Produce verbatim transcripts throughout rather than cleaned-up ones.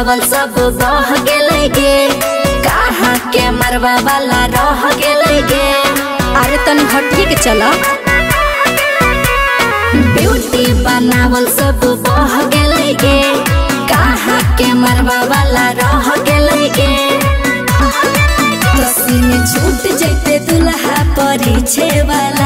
बनावल सब बह गेलै गे, कहाँ के मरवा वाला रह गेलै गे। अरे तनी हटिए के चला। ब्यूटी बनावल सब बह गेलै गे, कहाँ के मरवा वाला रह गेलै गे। सीने छूट जैते दुल्हा परिछे वाला।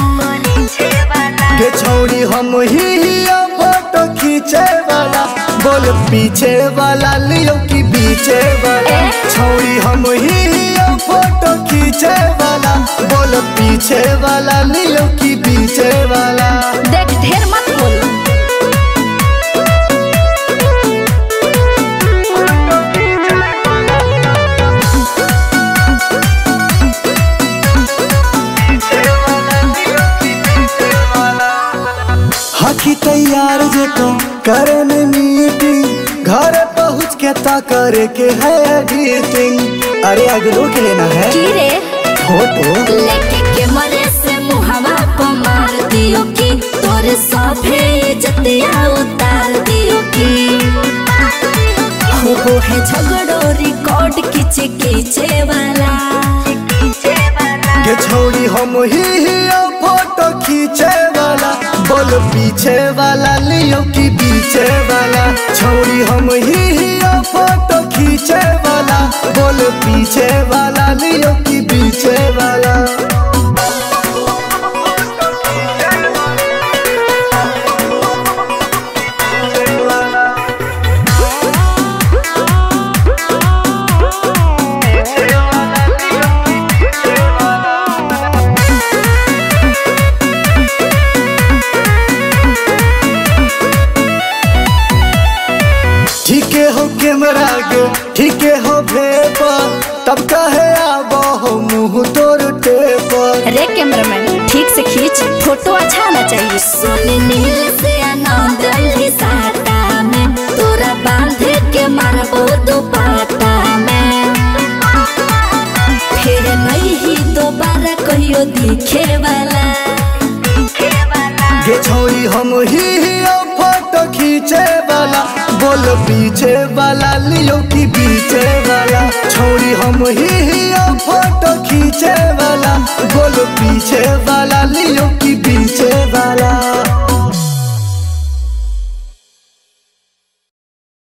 गे छौरी हम ही फोटो खींचे वाला, बोल पीछे वाला लियो कि बीचे वाला। छौरी हम ही फोटो खींचे वाला, बोल पीछे वाला लियो कि बीचे वाला। देख ढेर मत बोल। हकी तैयार जे तो करे में मीटिंग, घर पहुँच के ता करे के है एडिटिंग। अरे अगलो के लेना है की रे फोटो लेके के मरे से मुहवा पर मार दियो की, तोरे सभे इज्जतिया उतार दियो की। हो हो है झगड़ो रिकॉर्ड खींचे खींचे वाला। गे छौरी हम ही फोटो खींचे वाला, बोल पीछे वाला लियो कि बीचे वाला। छौरी हम ही फोटो खींचे वाला, बोल पीछे वाला लियो कि बीचे वाला। ठीके हो कैमरा गे, ठीके हो भेपर, तब कहे आबो हो मुँह तोर टेपर। रे कैमरामैन ठीक से खींच, फोटो अच्छा आना चाहिए। सोने नील से आनंद ली साटा में, तोरा बांध के मारबो दुपट्टा में। फिर नहीं ही दोबारा कहियो दिखे वाला। गे छौरी हम ही फोटो खींचे वाला, बोल पीछे वाला लियो कि बीचे वाला। छौरी हम ही फोटो खींचे वाला, बोल पीछे वाला लियो कि बीचे वाला।